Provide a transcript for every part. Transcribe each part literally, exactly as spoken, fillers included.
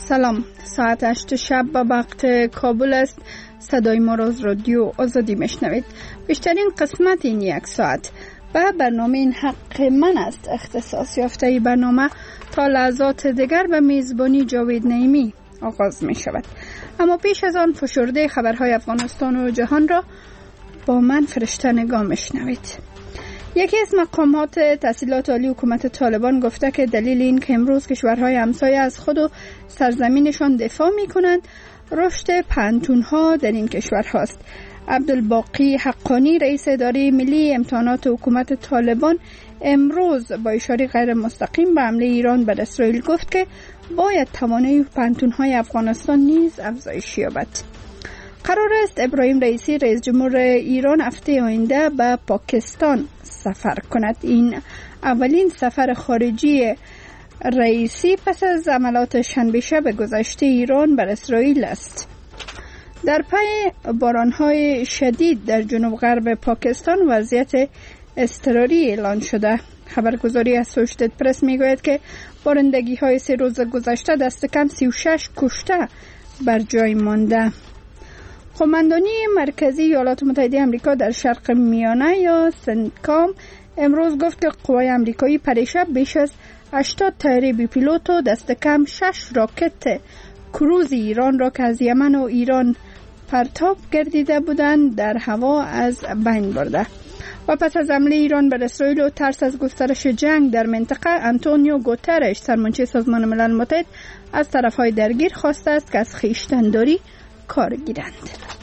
سلام، ساعت هشت شب به وقت کابل است. صدای ما را از رادیو آزادی میشنوید. بیشترین قسمت این یک ساعت به برنامه این حق من است اختصاص یافته. ای برنامه تا لحظات دیگر به میزبانی جاوید نعیمی آغاز می شود. اما پیش از آن فشرده خبرهای افغانستان و جهان را با من فرشته نگاه میشنوید. یکی از مقامات تحصیلات عالی حکومت طالبان گفته که دلیل این که امروز کشورهای همسایه از خود و سرزمینشان دفاع می کنند رشد پانتونها در این کشور هاست. عبدالباقی حقانی رئیس اداره ملی امتحانات حکومت طالبان امروز با اشاره غیر مستقیم به حمله ایران بر اسرائیل گفت که باید توانایی پانتونهای افغانستان نیز افزایش یابد. قرار است ابراهیم رئیسی رئیس جمهور ایران هفته آینده به پاکستان سفر کند. این اولین سفر خارجی رئیسی پس از حملات شنبه شب گذشته ایران بر اسرائیل است. در پی بارانهای شدید در جنوب غرب پاکستان وضعیت اضطراری اعلان شده. خبرگزاری اسوشیتد پرس میگوید که بارندگی های سه روز گذشته دست کم سی و شش کشته بر جای مانده. قماندانی مرکزی ایالات متحده آمریکا در شرق میانه یا سنتکام امروز گفت که قوای آمریکایی پریشب بیش از هشتاد طیاره بی پیلوت و دست کم شش راکت کروز ایران را که از یمن و ایران پرتاب گردیده بودند در هوا از بین برده. و پس از حمله ایران بر اسرائیل و ترس از گسترش جنگ در منطقه، آنتونیو گوترش سرمنشی سازمان ملل متحد از طرفهای درگیر خواسته است که از خویشتن‌داری کار گیرند.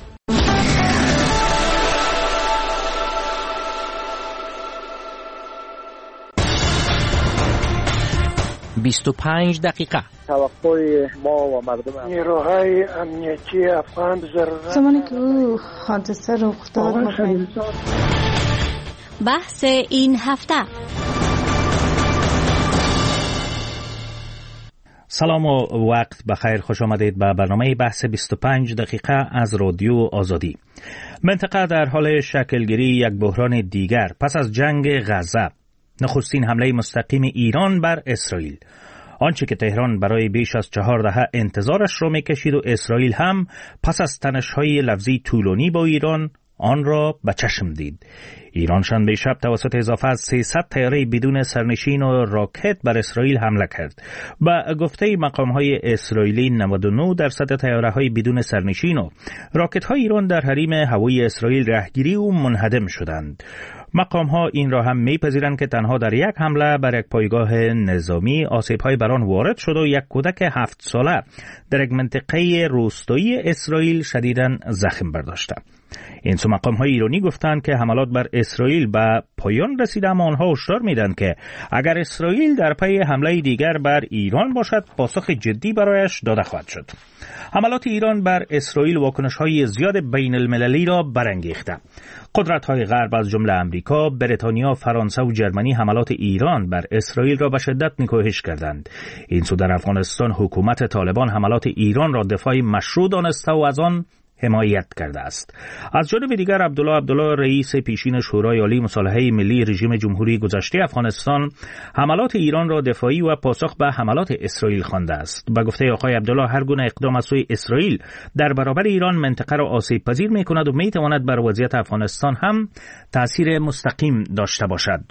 بیست و پنج دقیقه. توقع ما و مردم نیروهای امنیتی افغان ضرورت زمانی که او حادثه رخ داد بحث این هفته. سلام و وقت بخیر، خوش آمدید به برنامه بحث بیست و پنج دقیقه از رادیو آزادی. منطقه در حال شکلگیری یک بحران دیگر پس از جنگ غزه. نخستین حمله مستقیم ایران بر اسرائیل، آنچه که تهران برای بیش از چهار دهه انتظارش را میکشید و اسرائیل هم پس از تنش‌های لفظی طولانی با ایران آن را به چشم دید. ایران شنبه شب توسط اضافه از سیصد طیاره بدون سرنشین و راکت بر اسرائیل حمله کرد. با گفته مقام‌های اسرائیلی نود و نه درصد طیاره‌های بدون سرنشین و راکت‌های ایران در حریم هوایی اسرائیل رهگیری و منهدم شدند. مقام‌ها این را هم می‌پذیرند که تنها در یک حمله بر یک پایگاه نظامی آسیب‌های بر آن وارد شد و یک کودک هفت ساله در یک منطقه روستایی اسرائیل شدیداً زخم برداشته. این سو مقام‌های ایرانی گفتند که حملات بر اسرائیل به پایان رسیده، اما آنها هشدار میدن که اگر اسرائیل در پی حمله دیگر بر ایران باشد پاسخ جدی برایش داده خواهد شد. حملات ایران بر اسرائیل واکنش‌های زیاد بین المللی را برانگیخته. قدرت‌های غرب از جمله امریکا، بریتانیا، فرانسه و جرمنی حملات ایران بر اسرائیل را به شدت نکوهش کردند. این سو در افغانستان حکومت طالبان حملات ایران را دفاع مشروع دانسته و از آن حمایت کرده است. از جانب دیگر عبدالله عبدالله رئیس پیشین شورای عالی مصالحه ملی رژیم جمهوری گذشته افغانستان حملات ایران را دفاعی و پاسخ به حملات اسرائیل خوانده است. به گفته آقای عبدالله هر گونه اقدام از سوی اسرائیل در برابر ایران منطقه را آسیب پذیر می کند و می تواند بر وضعیت افغانستان هم تأثیر مستقیم داشته باشد.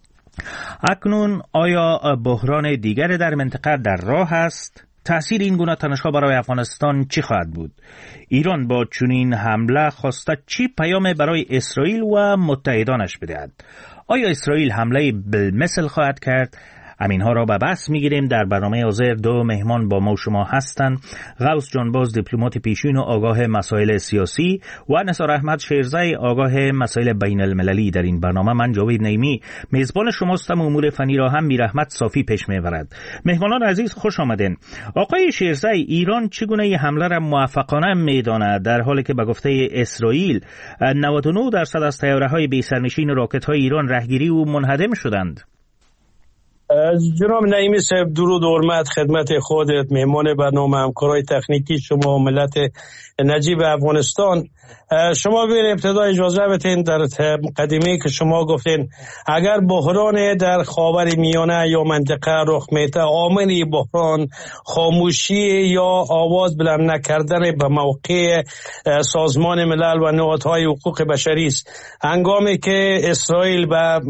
اکنون آیا بحران دیگر در منطقه در راه است؟ تأثیر این گونه تنش‌ها برای افغانستان چی خواهد بود؟ ایران با چنین حمله خواسته چی پیام برای اسرائیل و متحدانش بدهد؟ آیا اسرائیل حمله بالمثل خواهد کرد؟ همینها را به بحث میگیریم. در برنامه حاضر دو مهمان با ما و شما هستند: غوث جانباز دیپلمات پیشین و آگاه مسائل سیاسی و نثار احمد شیرزی آگاه مسائل بین المللی. در این برنامه من جاوید نعیمی میزبان شماستم و امور فنی را هم میرحمت صافی پیش میبرد. مهمانان عزیز خوش آمدین. آقای شیرزی، ایران چگونه این حمله را موفقانه میداند در حالی که به گفته اسرائیل نود و نه درصد از طیاره‌های بی سرنشین و راکت‌های ایران رهگیری و منهدم شدند؟ جناب نعیمی صاحب، درود و حرمت خدمت خودت، مهمان برنامه، همکارای تکنیکی شما و ملت نجیب افغانستان. شما ببین ابتدا اجازه بدین در مقدمه که شما گفتین اگر بحران در خاور میانه یا منطقه رخ میده، عامل بحران خاموشی یا آواز بلند نکردن به موقع سازمان ملل و نهادهای حقوق بشری است. هنگامی که اسرائیل به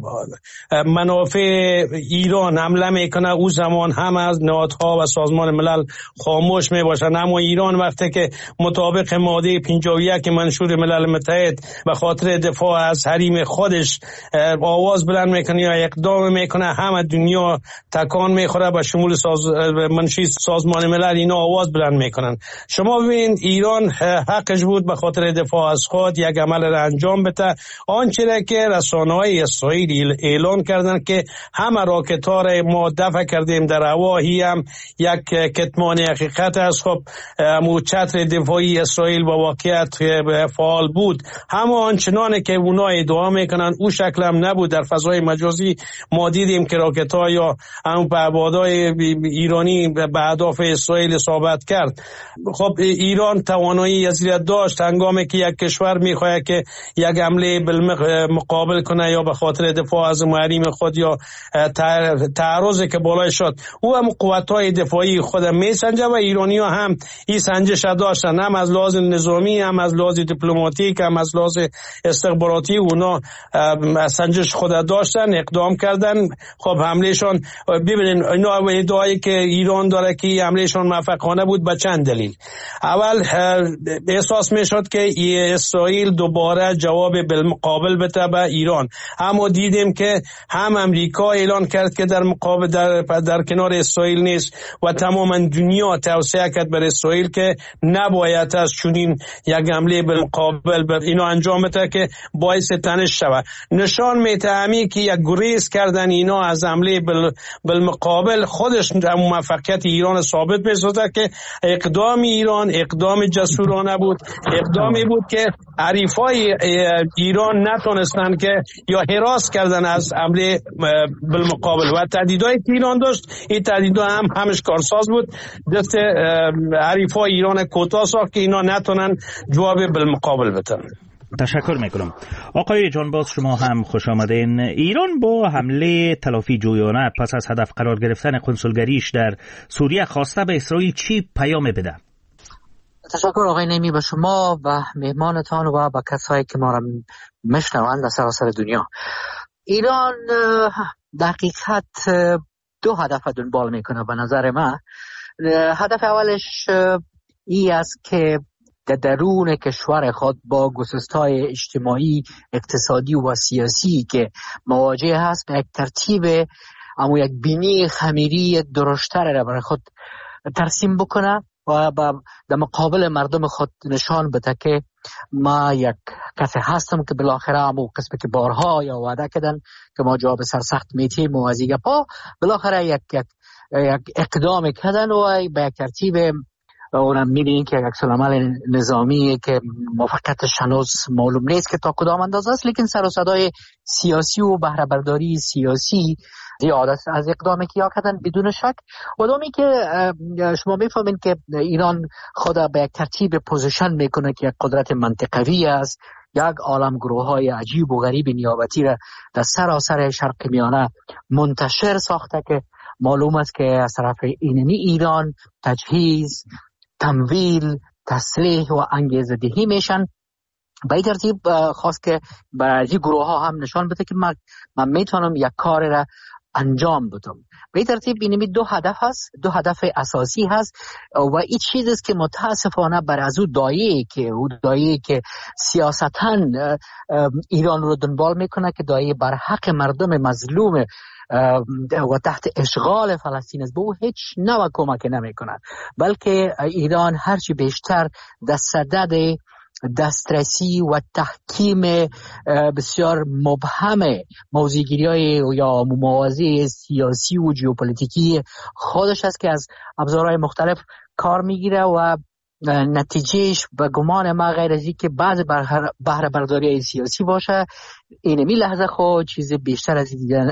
منافع ایران حمله میکنه، او زمان هم از نهادها و سازمان ملل خاموش میباشند. اما ایران وقتی که مطابق ماده پنجاه و یک منشور ملل متحد به خاطر دفاع از حریم خودش آواز بلند میکنه یا اقدام میکنه، همه دنیا تکان میخوره، به شمول ساز... منشور سازمان ملل اینا آواز بلند میکنن. شما ببین ایران حقش بود به خاطر دفاع از خود یک عمل را انجام بده. آنچه که رسانه‌های اسرائیل اعلان کردن که همه راکت‌ها را ما دفع کردیم در هوا، هم یک کتمان حقیقت است. خب مو چتر دفاعی اسرائیل با واقعیت فعال بود، همه آنچنانه که اونا ادعا میکنن او شکل هم نبود. در فضای مجازی ما دیدیم که راکت‌ها یا هم پهپادهای ایرانی به اهداف اسرائیل اصابت کرد. خب ایران توانایی ازیت داشت هنگامی که یک کشور میخواد که یک حمله بالمقابل کنه یا به خاطر دفاع از حریم خود یا تعرضی که بالای شد، او هم قوت‌های دفاعی خود میسنجه و ایرانی‌ها هم این سنجش داشتن، هم از لحاظ نظامی، هم از لحاظ دیپلماتیک، هم از لحاظ استخباراتی. اونا سنجش خود داشتن، اقدام کردن. خب حملهشون ببینید اینا ادعایی که ایران داره که حملهشون موفقانه بود به چند دلیل. اول احساس میشد که اسرائیل دوباره جواب بالمقابل بده به ایران، اما دیدیم که هم امریکا اعلان کرد که در مقابل در, در کنار اسرائیل نیست و تماما دنیا توصیه کرد بر اسرائیل که نباید از چنین یک حمله بالمقابل بر اینا انجام بده که باعث تنش شود. نشان میده که یک گریز کردن اینا از حمله بالمقابل خودش موفقیت ایران ثابت می‌سازد که اقدام ایران اقدام جسورانه بود، اقدامی بود که حریفای ایران نتونستن که یا هراس کردن از حمله بالمقابل و تهدیدهای که ایران داشت، این تهدیدها هم همش کارساز بود، دست حریفای ایران کوتاه ساخت که اینا نتونن جواب بالمقابل بدن. تشکر میکنم. آقای جانباز شما هم خوش آمدین. ایران با حمله تلافی جویانه پس از هدف قرار گرفتن کنسولگریش در سوریه خواسته به اسرائیل چی پیام بده؟ تشکر آقای نعیمی به شما و مهمانتان و با کسایی که ما را میشنوند در سراسر دنیا. ایران دقیقاً دو هدف دنبال میکنه به نظر من. هدف اولش ای است که در درون کشور خود با گسست‌های اجتماعی، اقتصادی و سیاسی که مواجه هست به یک ترتیب اما یک بینی خمیری درشتر را برای خود ترسیم بکنه و در مقابل مردم خود نشان بده که ما یک کسی هستم که بالاخره همون قسمی که بارها یا وعده کردن که ما جواب سرسخت میتیم و از این گپا بالاخره یک, یک, یک اقدام کردن و به یک ترتیب اونم میبینین که یک عمل نظامی که موفقیتش هنوز معلوم نیست که تا کدام اندازه است، لیکن سر و صدای سیاسی و بهره برداری سیاسی زیاد از اقدامی که یا کردن بدون شک. و دومی که شما میفهمین که ایران خود به یک ترتیب پوزیشن میکنه که یک قدرت منطقوی است، یک عالم گروه های عجیب و غریب نیابتی را در سراسر شرق میانه منتشر ساخته که معلوم است که از طرف اینمی ایران تجهیز، تمویل، تسلیح و انگیزه دهی میشن. به این ترتیب خواست که برای این گروه ها هم نشان بده که من, من میتونم یک کار را انجام بدم. به این ترتیب اینمی دو هدف هست، دو هدف اساسی هست و این چیز است که متاسفانه بر از او دایه که او دایه که سیاستاً ایران رو دنبال میکنه که دایه بر حق مردم مظلوم و تحت اشغال فلسطین است، به او هیچ نوع کمک نمی کند، بلکه ایران هرچی بیشتر در صدد دسترسی و تحکیم بسیار مبهم موضوعگیری‌های یا موازی سیاسی و ژئوپلیتیکی خودش است که از ابزارهای مختلف کار میگیره و نتیجهش به گمان ما غیر از این که بعض بهره برداری سیاسی باشه، اینمی لحظه خود چیز بیشتر از دیدن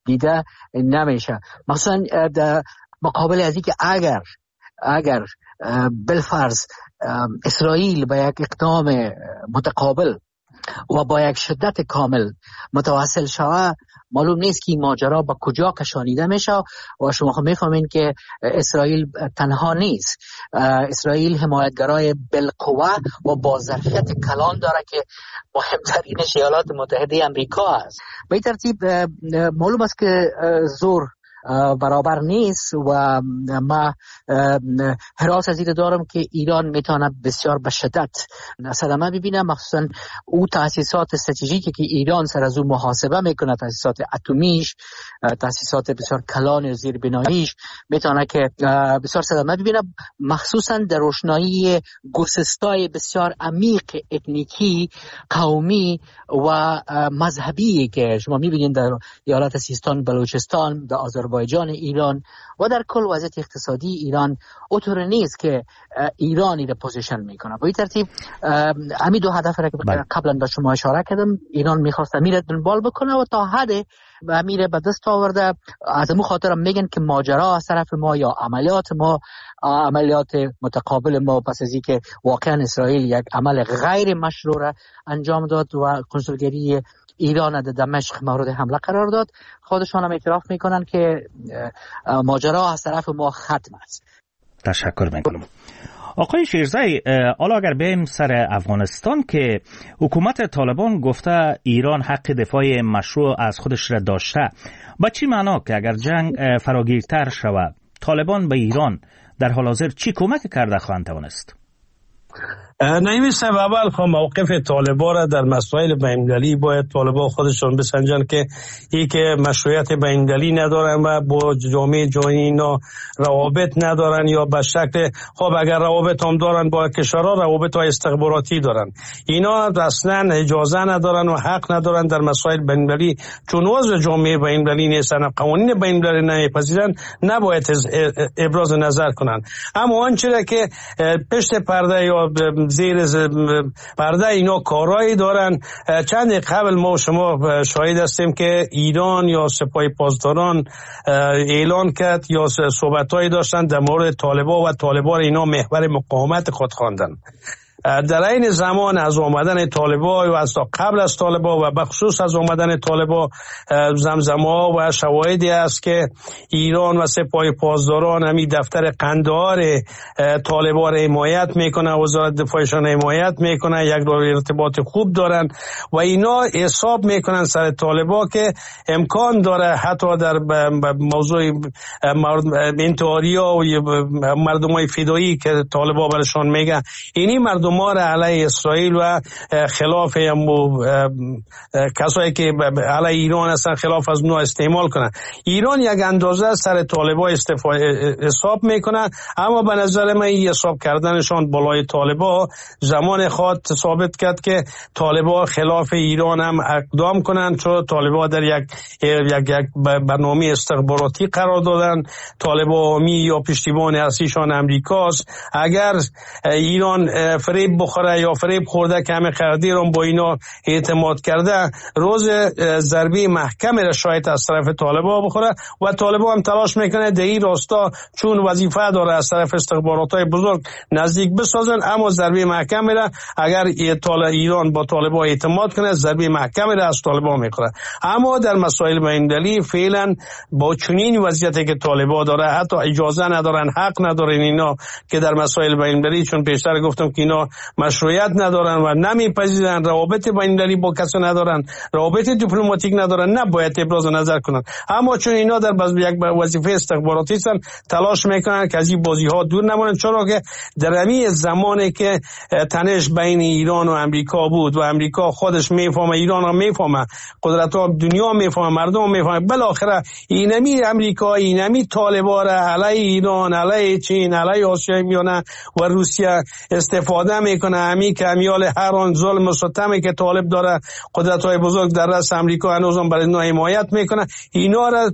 دیده نمیشه. مثلا در مقابل از اینکه اگر اگر بالفرض اسرائیل با یک اقدام متقابل و با یک شدت کامل متواصل شود، معلوم نیست که این ماجرا با کجا کشانیده میشه و شما خب میفهمین که اسرائیل تنها نیست. اسرائیل حمایتگرای بالقوه و با ظرفیت کلان داره که مهمترین ایالات متحده امریکا است. به این ترتیب معلوم است که زور برابر نیست و ما حراس از این دارم که ایران میتونه بسیار به شدت صدمه ببینه، مخصوصا او تاسیسات استراتژیکی که ایران سر از او محاسبه میکنه، تاسیسات اتمیش، تاسیسات بسیار کلان و زیربناییش، میتونه که بسیار صدمه ببینه، مخصوصا در روشنایی گسستای بسیار عمیق اتنیکی، قومی و مذهبی که شما میبینید در ایالات سیستان، بلوچستان، در آذربایجان ایران و در کل وضعیت اقتصادی ایران اونطور نیست که ایرانی را پوزیشن میکنه. با این ترتیب همین دو هدف را که قبلا به شما اشاره کردم، ایران میخواست امیر دنبال بکنه و تا حد امیر به دست آورده. از امو خاطر میگن که ماجرا از طرف ما یا عملیات ما، عملیات متقابل ما، پس از اینکه واقعا اسرائیل یک عمل غیر مشروع انجام داد و کنسولگری ایران در دمشق مورد حمله قرار داد، خودشان هم اعتراف میکنن که ماجرا از طرف ما ختم است. تشکر میکنم. آقای شیرزایی، حالا اگر بریم سر افغانستان که حکومت طالبان گفته ایران حق دفاع مشروع از خودش را داشته، با چی معنا که اگر جنگ فراگیرتر شود طالبان به ایران در حال حاضر چی کمک کرده خواهند توانست؟ نمیشه اول خب موقف طالبان را در مسائل بین‌المللی باید طالبان خودشون بسنجن که ای که مشروعیت بین‌المللی ندارن و با جامعه جهانی اینا روابط ندارن، یا به شکل خب اگر روابط هم دارن با کشورها روابط های استخباراتی دارن، اینا اصلا اجازه ندارن و حق ندارن در مسائل بین‌المللی، چون عضو جامعه بین‌المللی نیستن، قوانین بین‌المللی نمیپذیرن، نباید ابراز نظر کنن. اما آنچه که پشت پرده یا زیر پرده اینا کارایی دارن، چند قبل ما شما شاهد هستیم که ایران یا سپاه پاسداران اعلان کرد یا صحبتایی داشتن در مورد طالبان و طالبان اینا محور مقاومت خود خواندن. در این زمان از آمدن طالبان و از قبل از طالبان و بخصوص از آمدن طالبان زمزمه‌ها و شواهدی است که ایران و سپاه پاسداران همی دفتر قندهار طالبان را حمایت میکنه، وزارت دفاعشان حمایت میکنه، یک دور ارتباط خوب دارن و اینا حساب میکنن سر طالبان که امکان داره حتی در موضوع انتحاریا و مردمای فدایی که طالبان برشان میگه، اینی مردم ما را علیه اسرائیل و خلاف کسایی که علیه ایران هستن خلاف از اونها استعمال کنن. ایران یک اندازه سر طالبان حساب میکنه، اما به نظر من این حساب کردنشان بالای طالبان زمان خود ثابت کرد که طالبان خلاف ایران هم اقدام کنن، چون طالبان در یک یک, یک برنامه استخباراتی قرار دادن. طالبان می یا پشتیبان اصلیشان امریکاست. اگر ایران فریب بخوره یا فریب خورده که همه قراردادم با اینا اعتماد کرده، روز ضربه محکم را شاید از طرف طالبان بخوره و طالبان هم تلاش میکنه در این راستا، چون وظیفه داره از طرف استخبارات‌های بزرگ نزدیک بسازن، اما ضربه محکم را اگر ایران با طالبان اعتماد کنه ضربه محکم را از طالبان میخوره. اما در مسائل بین‌المللی فعلا با چنین وضعیتی که طالبان داره حتی اجازه ندارن، حق ندارن اینا که در مسائل بین‌المللی، چون پیشتر گفتم که اینا مشروعیت ندارن و نمیپذیرن، روابط بین‌المللی با کسی ندارن، روابط دیپلماتیک ندارن، نباید ابراز نظر کنن. اما چون اینا در یک وظیفه استخباراتی هستن تلاش میکنن که از این بازی ها دور نمونن، چرا که در همین زمانی که تنش بین ایران و امریکا بود و امریکا خودش میفهمه، ایران هم میفهمه، قدرت ها دنیا میفهمه، مردم هم میفهمه، بالاخره اینمی امریکا اینمی طالبان علیه ایران، علیه چین، علیه آسیای میانه و روسیه استفاده نمیکنه. امی که امیال هر آن ظلم و ستمی که طالب داره قدرت های بزرگ در رأس امریکا هنوزم برای اینا حمایت میکنه، اینا را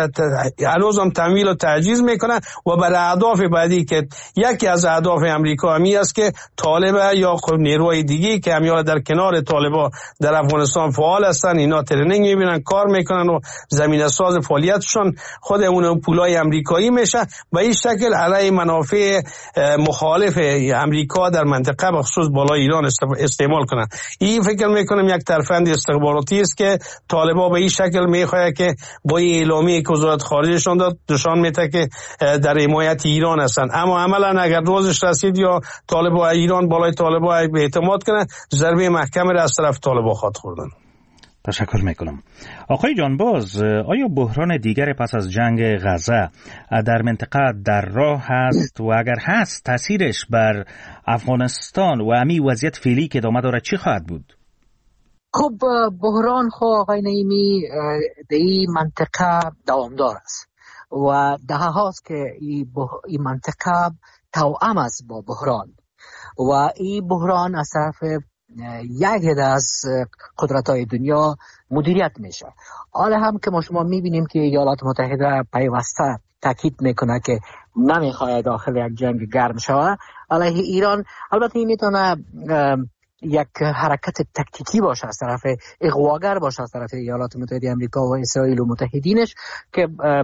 هنوزم تمویل و تعجیز میکنه و برای اهداف بعدی که یکی از اهداف امریکا همی است که طالب یا نیروهای دیگه که امیال در کنار طالبا در افغانستان فعال هستن، اینا ترنینگ میبینن، کار میکنن و زمینه ساز فعالیتشون خود اون پولای امریکایی میشه. به این شکل علیه منافع مخالف امریکا در منطقه بخصوص بالای ایران استعمال کنن. این فکر میکنم یک ترفند استخباراتی است که طالبا به این شکل میخواد که با این اعلامیه که وزارت خارجهشون داد نشان میده که در حمایت ایران هستن، اما عملا اگر روزش رسید یا طالبا ایران بالای طالبا اعتماد کنه، ضربه محکم را از طرف طالبا خواهد خوردن. تشکر میکنم. آقای جانباز، آیا بحران دیگر پس از جنگ غزه در منطقه در راه هست و اگر هست تاثیرش بر افغانستان و امی وضعیت فعلی که ادامه داره چی خواهد بود؟ خب بحران خو آقای نعیمی در این منطقه دوامدار است و ده هاست که این منطقه توأم است با بحران و این بحران از طرف یک از قدرت‌های دنیا مدیریت میشه. حالا هم که ما شما میبینیم که ایالات متحده پیوسته تاکید میکنه که نمیخواد داخل یک جنگ گرم شود علیه ایران. البته این میتونه یک حرکت تکتیکی باشه از طرف اغواگر باشه از طرف ایالات متحده آمریکا و اسرائیل و متحدینش که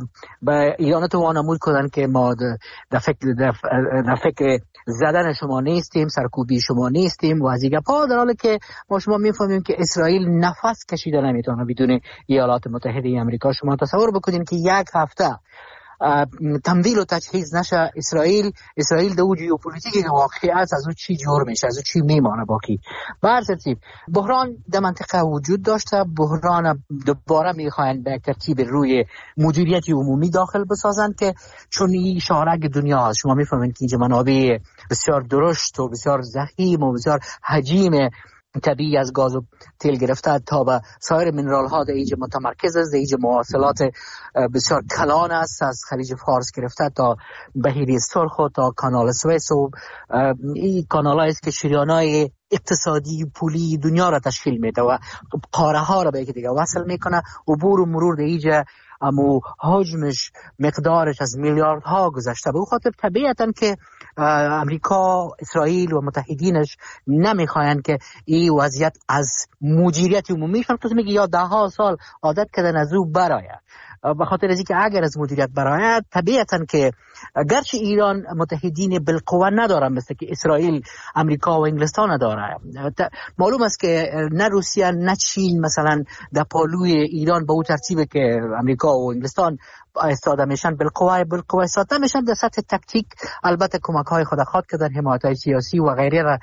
به ایران تو وانمود کنن که ما در فکر در فکر زدن شما نیستیم، سرکوبی شما نیستیم و از دیگه پا، در حالی که ما شما میفهمیم که اسرائیل نفس کشیده نمیتونه بدون ایالات متحده آمریکا. شما تصور بکنین که یک هفته تمویل و تجهیز نشه اسرائیل اسرائیل دو ژئوپلیتیکی که واقعیت از اون چی جور میشه، از اون چی میمانه باقی. به هر ترتیب بحران در منطقه وجود داشته، بحران دوباره میخواین به ترتیب روی مدیریت عمومی داخل بسازن که چون این شارک دنیا هست. شما میفهمین که اینجا منابع بسیار درشت و بسیار ضخیم و بسیار حجیم طبیعی از گاز و تیل گرفته تا به سایر منرال ها در اینجا متمرکز است. در اینجا مواصلات بسیار کلان است، از خلیج فارس گرفته تا بحیره سرخ و تا کانال سوئیس و این کانال است که شریانای اقتصادی پولی دنیا را تشکیل میده و قاره ها را به یک دیگه وصل میکنه. عبور و مرور در اینجا اما حجمش مقدارش از میلیاردها گذشته. به خاطر طبیعتاً که امریکا، اسرائیل و متحدینش نمیخواین که این وضعیت از مدیریت عمومیشون که میگه یا ده ها سال عادت کردن از او برآید. به خاطر از اینکه اگر از مدیریت برآید طبیعتاً که گرچه ایران متحدین بالقوه نداره مثل که اسرائیل، امریکا و انگلستان نداره، معلوم است که نه روسیه نه چین مثلا در پالوی ایران به اون ترتیبه که امریکا و انگلستان استاده میشن بالقوه بالقوه استاده میشن. در سطح تکتیک البته کمک های خود خود کردن، حمایت های سیاسی و غیره را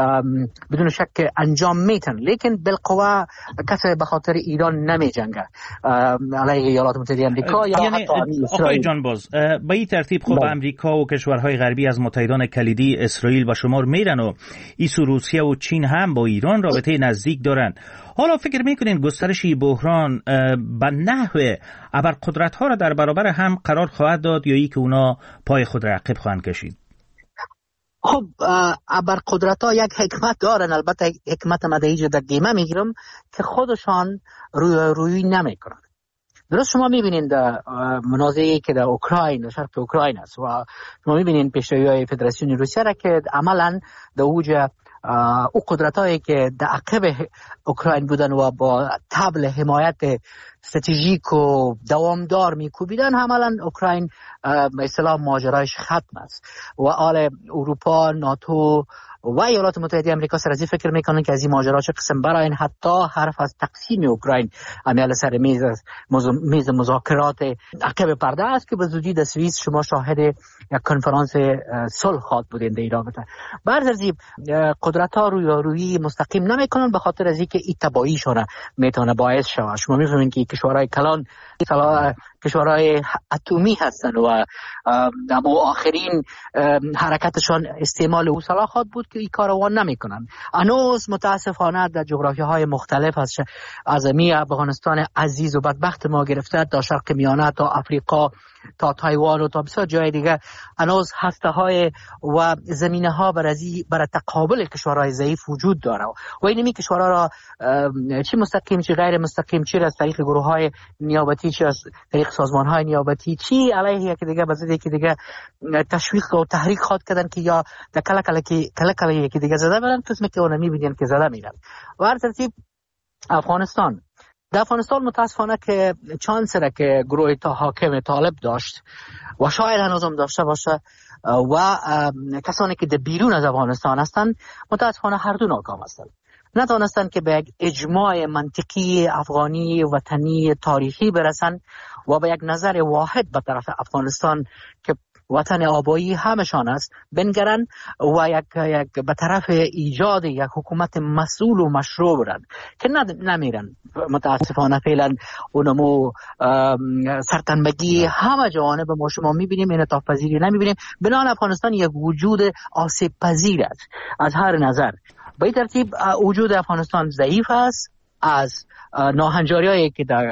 بدون شک انجام میتن، لیکن بالقوه کسی به خاطر ایران نمی جنگه علیه ایالات متحده آمریکا یا یعنی حتی آقای جانباز به این ترتیب خب امریکا و کشورهای غربی از متحدان کلیدی اسرائیل و شمار میرن و ایسو روسیه و چین هم با ایران رابطه نزدیک دارن. حالا فکر میکنین گسترش بحران به نحو ابرقدرت ها را در برابر هم قرار خواهد داد یا ای که اونا پای خود را عقب خواهند کشید؟ خب ابرقدرت ها یک حکمت دارن، البته حکمت ما در اینجا در گیمه میگیرم که خودشان روی روی نمیکنن. درست شما میبینین در منازعه‌ای که در اوکراین، در شرق اوکراین است و شما میبینین پیشروی‌های فدراسیون روسیه را که عملاً در اوج او قدرت‌هایی که در عقب اوکراین بودن و با طبل حمایت استراتژیک و دوامدار میکوبیدن، عملاً اوکراین به اصطلاح ماجرایش ختم است و آل اروپا، ناتو و ایالات متحده آمریکا سر از این فکر میکنن که از این ماجرا چه قسم براین حتی حرف از تقسیم اوکراین عمل سر میز میز مذاکرات عقب پرده است که به زودی در سوئیس شما شاهد یک کنفرانس صلح خواهد بودین در این رابطه. به هر ترتیب قدرت‌ها روی روی مستقیم نمیکنن به خاطر از اینکه این تبعیض میتونه باعث شود. شما میفهمین که کشورهای کلان کشورهای اتمی هستند و اما آخرین حرکتشان استعمال اصلاحات بود که این کارو نمیکنن. هنوز متاسفانه در جغرافیاهای مختلف از از می افغانستان عزیز و بدبخت ما گرفته تا شرق میانه تا افریقا تا تایوان و تا بسیار جای دیگه هنوز هسته های و زمینه ها برای برای تقابل کشورهای ضعیف وجود داره و این می کشورها را چی مستقیم چی غیر مستقیم، چی از طریق گروه های نیابتی، چی از طریق سازمان های نیابتی، چی علیه یکی دیگه بزد یکی دیگه تشویق و تحریک خواد کردن که یا در کلا کلا که کلا کلا یکی دیگه زده برن، قسمی که اون میبینن که زده میرن. و هر ترتیب افغانستان در افغانستان متاسفانه که چانسره که گروه تا حاکم طالب داشت و شاید هنوزم داشته باشه و کسانی که در بیرون از افغانستان هستند متاسفانه هر دو ناکام هستند. نتوانستند که به یک اجماع منطقی افغانی وطنی تاریخی برسند و به یک نظر واحد به طرف افغانستان که وطن آبایی همشان است بنگرن و یک, یک به طرف ایجاد یک حکومت مسئول و مشروع برند که نمیرن. متاسفانه فعلا اونمو سرتنبگی همه جوانب ما شما میبینیم، انعطاف پذیری نمیبینیم. بنابراین افغانستان یک وجود آسیب پذیر است از هر نظر. به این ترتیب وجود افغانستان ضعیف است. از ناهنجاری‌هایی که در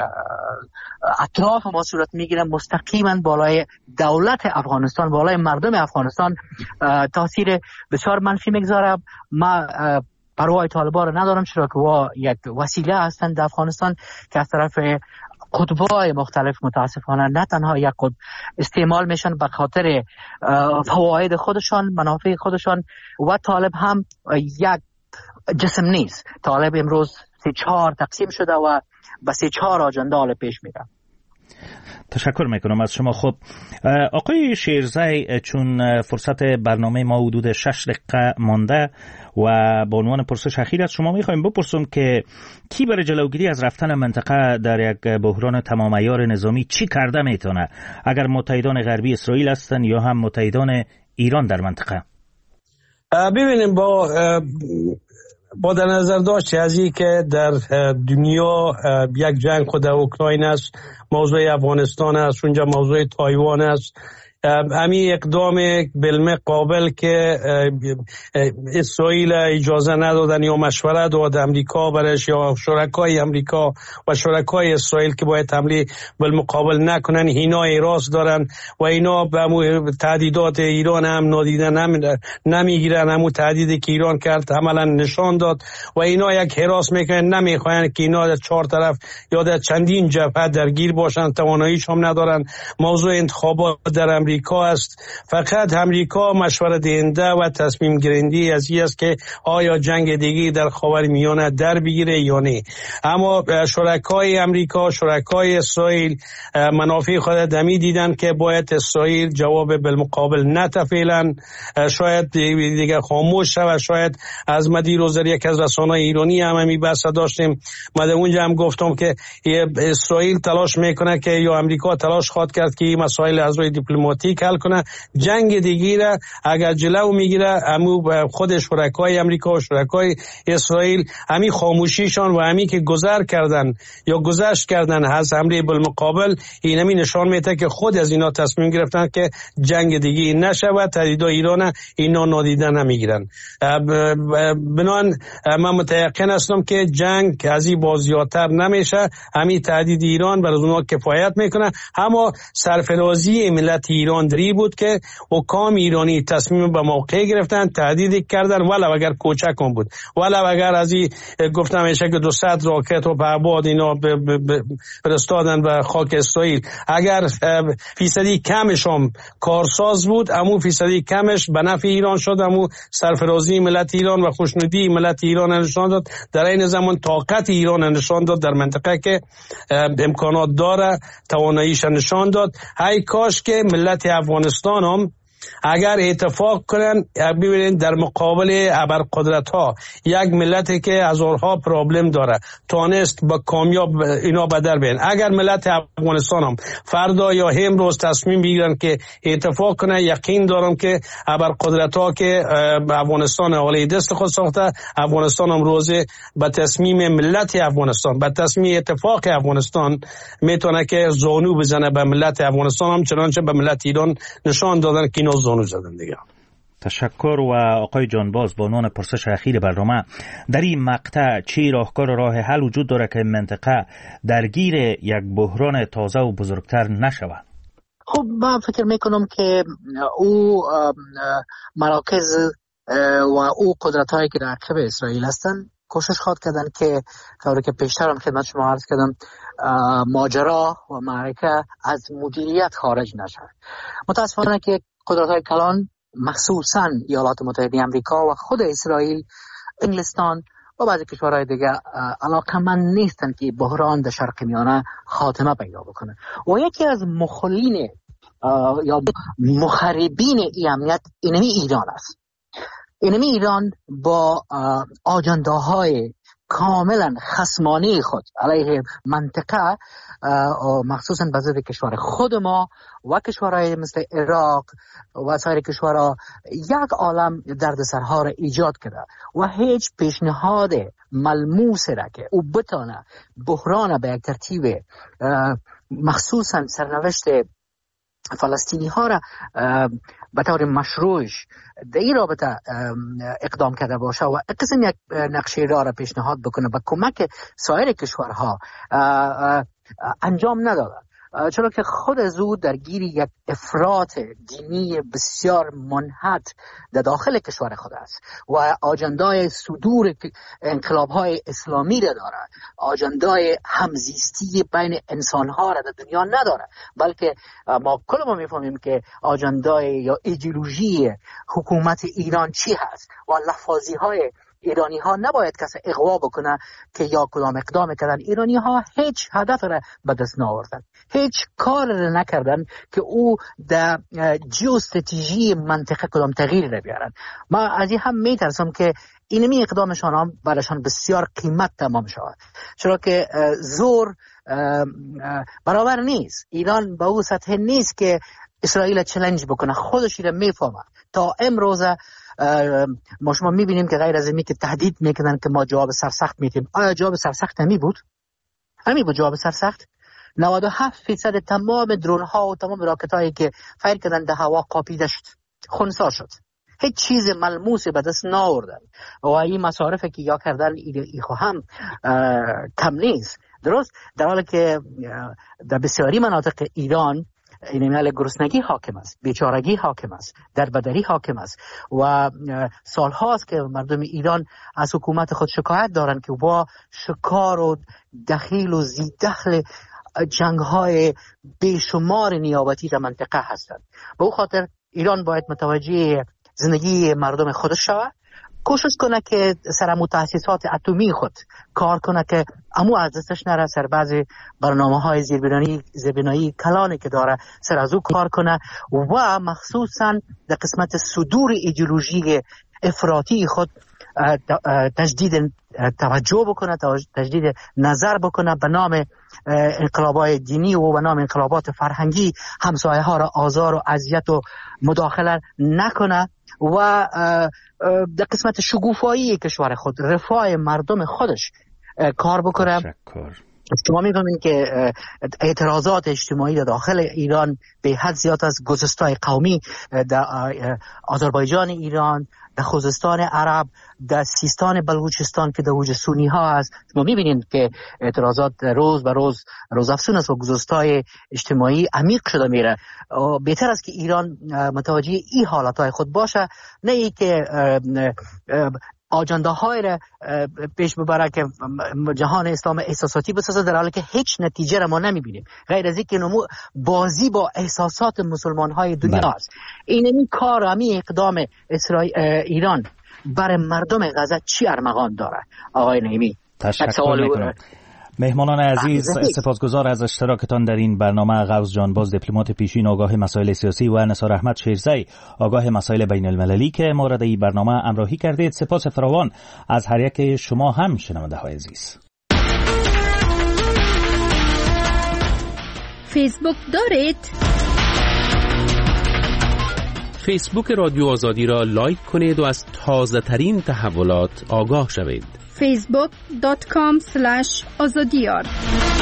اطراف ما صورت میگیره مستقیما بالای دولت افغانستان، بالای مردم افغانستان تاثیر بسیار منفی میگذاره. ما پروای طالبان رو ندارم، چرا که وا یک وسیله هستند در افغانستان که از طرف قطب‌های مختلف متاسفانه نه تنها یک قطب استعمال میشن به خاطر فواید خودشان، منافع خودشان و طالب هم یک جسم نیست. طالب امروز سه چهار تقسیم شده و به سه چهار آجنده حال پیش میره. تشکر میکنم از شما. خب آقای شیرزی، چون فرصت برنامه ما حدود شش دقیقه مانده و به عنوان پرسش اخیر از شما میخوایم بپرسم که کی برای جلوگیری از رفتن منطقه در یک بحران تمام عیار نظامی چی کرده میتونه، اگر متحدان غربی اسرائیل هستن یا هم متحدان ایران در منطقه؟ ببینیم با با در نظر داشت از این که در دنیا یک جنگ خود اوکراین است، موضوع افغانستان است، اونجا موضوع تایوان است، همین اقدام بالمه قابل که اسرائیل اجازه ندادن یا مشورت داد امریکا برش یا شرکای امریکا و شرکای اسرائیل که باید حمله بالمقابل نکنن، اینا اعراض دارن و اینا به تهدیدات ایران هم نادیده نمیگیرن. همون تهدیدی که ایران کرد عملا نشان داد و اینا یک حراس میکنن، نمیخواین که اینا در چهار طرف یا در چندین جبهه درگیر باشن، تواناییش هم ندارن. موضوع انتخابات در امریکا است، فقط امریکا مشورت دهنده و تصمیم گیرنده از این است که آیا جنگ دیگه در خاورمیانه در بگیره یا نه. اما شرکای امریکا، شرکای اسرائیل منافع خود دمی دیدن که باید اسرائیل جواب بالمقابل نده فعلا، شاید دیگه خاموش شود. شاید از مدیر وزیر یک از رسانه‌های ایرانی هم همی بحث داشتیم، من اونجا هم گفتم که اسرائیل تلاش میکنه که یا امریکا تلاش خواد کرد که این مسائل از روی دیپلماتیک حل کنه. جنگ دیگه را اگر جلو میگیره امو خود شرکای امریکا و شرکای اسرائیل همین خاموشیشان و همین که گذر کردن یا گذشت کردن از حمله بالمقابل، این همین نشان میده که خود از اینا تصمیم گرفتن که جنگ دیگه نشود، تهدیدات ایران اینا نادیده نمیگیرن. بنان من متيقن هستم که جنگ از این بازیاتر نمیشه، همین تهدید ایران برای اونها کفایت میکنه. اما سرفرازی ملت ایران دری بود که حکام ایرانی تصمیم به موقع گرفتن، تهدید کردن، ولو اگر کوچک هم بود، ولو اگر از این گفتم میشه که دویست راکت و پهباد اینا فرستادن به خاک اسرائیل. اگر فیصدی کمش هم کارساز بود، امو فیصدی کمش به نفع ایران شد، امو سرفرازی ملت ایران و خوشنودی ملت ایران نشان داد، در این زمان طاقت ایران نشان داد در منطقه که امکانات داره، تواناییش نشان داد. های کاش که ملت افغانستان هم اگر اتفاق کنن ببینید در مقابل ابرقدرت ها یک ملتی که هزارها پرابلم داره تانست با کامیاب اینا به در بیان. اگر ملت افغانستان هم فردا یا امروز تصمیم بگیرن که اتفاق کنه، یقین دارم که ابرقدرت ها که افغانستان حواله دست خود ساخته، افغانستان هم روز به تصمیم ملت افغانستان، به تصمیم اتفاق افغانستان میتونه که زانو بزنه به ملت افغانستان، هم چنانچه به ملت ایران نشان دادن که اینا زانو زدن دیگه. تشکر. و آقای جانباز، با عنوان پرسش اخیر برنامه، در این مقطع چی راهکار و راه حل وجود داره که منطقه درگیر یک بحران تازه و بزرگتر نشود؟ خب من فکر میکنم که او مراکز و او قدرت هایی که در عقب اسرائیل هستند کوشش خواد کردن که کاری که پیشتر هم خدمت شما عرض کردم ماجرا و معرکه از مدیریت خارج نشه. متاسفانه که قدرت های کلان مخصوصا ایالات متحده آمریکا و خود اسرائیل، انگلستان و بعضی کشورهای دیگه علاقمند نیستن که بحران در شرق میانه خاتمه پیدا بکنه. و یکی از مخالین یا مخربین این امنیت اینمی ایران است. اینمی ایران با آجنداهای کاملا خصمانه خود علیه منطقه، مخصوصا به ضد کشور خود ما و کشورهای مثل عراق و سایر کشورها یک عالم دردسرها را ایجاد کرده و هیچ پیشنهاد ملموس را که او بتانه بحران به یک ترتیب مخصوصا سرنوشت فلسطینی ها را به طور مشروعش در این رابطه اقدام کرده باشه و قسم یک نقشه را پیشنهاد بکنه به کمک سایر کشورها انجام نداده، چرا که خود از او درگیر یک افراط دینی بسیار منحط در داخل کشور خود است و آجندای صدور انقلاب‌های اسلامی را داره، آجندای همزیستی بین انسان‌ها را در دنیا نداره، بلکه ما کل ما می‌فهمیم که آجندای یا ایدئولوژی حکومت ایران چی هست و لفاظی‌های ایرانی ها نباید کسی اغوا بکنه که یا کدام اقدام کردن. ایرانی ها هیچ هدف را به دست نآوردن، هیچ کار را نکردن که او در جیوستراتژی منطقه کدام تغییر را بیارن. ما از این هم میترسم که اینمی اقدامشان هم برایشان بسیار قیمت تمام شود، چرا که زور برابر نیست. ایران به او سطح نیست که اسرائیل چالش بکنه، خودش را میفهمه. تا امروز ما شما میبینیم که غیر از اینی که تهدید میکنن که ما جواب سرسخت میدیم، آیا جواب سرسخت همی بود؟ همی بود جواب سرسخت؟ نود و هفت فیصد تمام درون ها و تمام راکت هایی که فایر کردن در هوا قاپیده شد، خنثی شد، هیچ چیز ملموسی به دست نآوردن و این مصارفی که یا کردن ایخو هم کم نیست. درست در حالی که در بسیاری مناطق ایران این مال گرسنگی حاکم است، بیچارگی حاکم است، دربدری حاکم است و سال هاست که مردم ایران از حکومت خود شکایت دارند که با شکار و دخیل و زیدخل جنگ های بیشمار نیابتی در منطقه هستند. به او خاطر ایران باید متوجه زندگی مردم خودش شود، کوشش کنه که سر متاسسات اتمی خود کار کنه که امو از دستش نره، سر بعضی برنامه های زیربنایی زیربنایی کلانی که داره سر از او کار کنه و مخصوصا در قسمت صدور ایدئولوژی افراطی خود تجدید توجه بکنه، تجدید نظر بکنه، به نام انقلابات دینی و به نام انقلابات فرهنگی همسایه ها را آزار و اذیت و مداخله نکنه و در قسمت شکوفایی کشور خود، رفاه مردم خودش کار بکنه. تشکر. شما می‌بینید که اعتراضات اجتماعی در داخل ایران به حد زیاد از گسستای قومی در آذربایجان ایران، در خوزستان عرب، در سیستان بلوچستان که در اوج سونی ها هست، شما می‌بینید که اعتراضات روز به روز روزافزون است و گسستای اجتماعی عمیق شده میره. بهتر است که ایران متوجه این حالتهای خود باشه، نه ای که آجنده های را پیش ببره که جهان اسلام احساساتی بسازه، در حالی که هیچ نتیجه را ما نمیبینیم غیر از اینکه نمو بازی با احساسات مسلمان های دنیا است. اینمی کار همی اقدام اسرائیل ایران برای مردم غزه چی ارمغان داره؟ آقای نعیمی تشکر میکنم. مهمانان عزیز، سپاسگزار از اشتراکتان در این برنامه. غوث جانباز، دیپلمات پیشین آگاه مسائل سیاسی، و نثار احمد شیرزی، آگاه مسائل بین المللی که مورد این برنامه همراهی کردید. سپاس فراوان از هر یک شما هم شنونده های عزیز. فیسبوک دارید؟ فیسبوک رادیو آزادی را لایک کنید و از تازه ترین تحولات آگاه شوید. فیسبوک دات کام اسلش آزادیار